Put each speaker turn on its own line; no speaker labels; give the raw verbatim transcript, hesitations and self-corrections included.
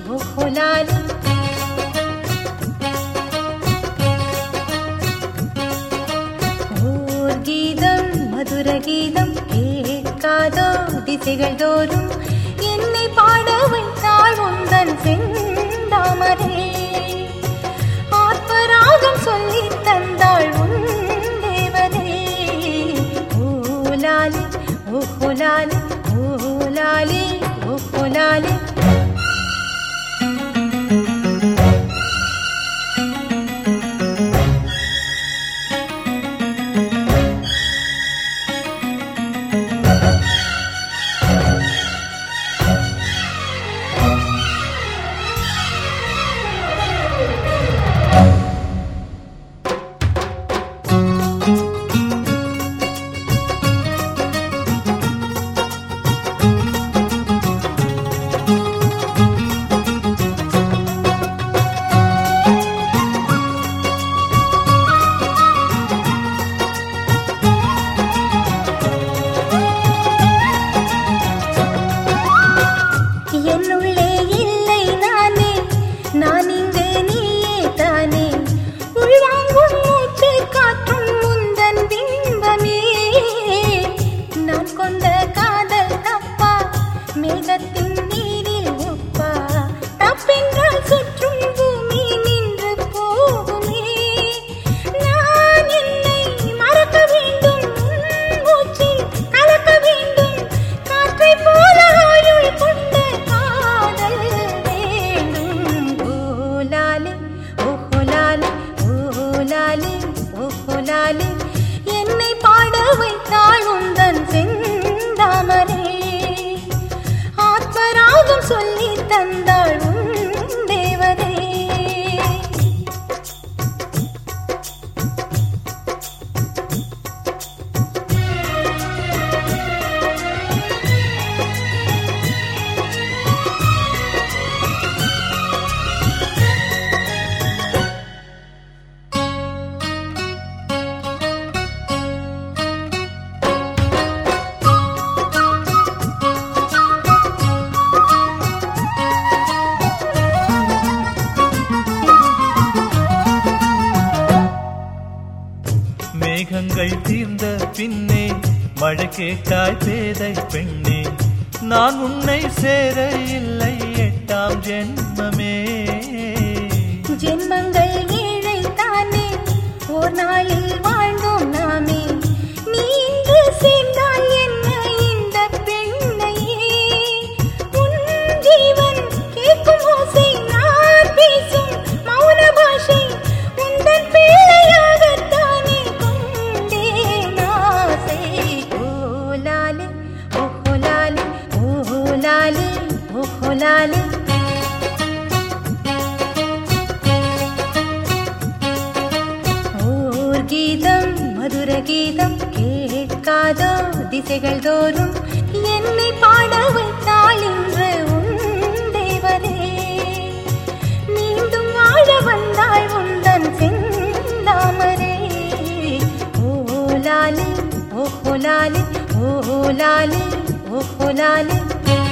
ஓஹோலாலி. ஓர் கீதம் மதுர கீதம் கேட்காதோ திசைகள் தோறும் என்னை பாட வைத்தாள் உந்தன் செந்தாமரே. ஆத்மராகம் சொல்லி தந்தாள் உன் தேவதே. ஓலாலி ஓஹோலாலி ஓலாலி ஓஹோலாலி. என்னுள்ளே இல்லை நானே, நான் இங்கு நீயே தானே. உள்வாங்கும் மூச்சு காற்றும் முந்தன் பிம்பமே. நான் கொண்ட காதல் தப்பா, மேகத்தின் நீரில் ஒப்பா. தப்பென்றால் சுற்றும் பூமி நின்று போகுமே. நான் என்னை மறக்க வேண்டும், மூச்சில் கலக்க வேண்டும். காற்றை போல ஆயுள் கொண்ட என்னை பாட வைத்தாள் உந்தன் செந்தாமரே. ஆத்மராகம் சொல்லி தந்தாள் உன் தேவதே.
மேகங்கள் தீர்ந்த பின்னே மழை கேட்டாய் பேதை பெண்ணே. நான் உன்னை சேர இல்லை எட்டாம் ஜென்மமே.
ஜென்மங்கள் ஏழை தானே, ஓர் நாளில் வாழ்ந்தோம் நாமே. நீ இன்று சேர்ந்தால் என்ன இந்த பெண்ணையே. உன் ஜீவன் கேட்கும் ஓசை, நான் பேசும் மௌன பாஷை. உந்தன் பிள்ளையாகத்தானே கொண்டேன் ஆசை. ஓலாலி ஓஹோலாலி ஓலாலி ஓஹோலாலி. ஓர் கீதம் மதுர கீதம் கேட்காதோ திசைகள் தோறும் என்னை பாட வைத்தாள் இன்று உன் தேவதே. மீண்டும் வாழ வந்தாள் உந்தன் செந்தாமரே. ஓலாலி ஓஹோலாலி ஓலாலி ஓஹோலாலி.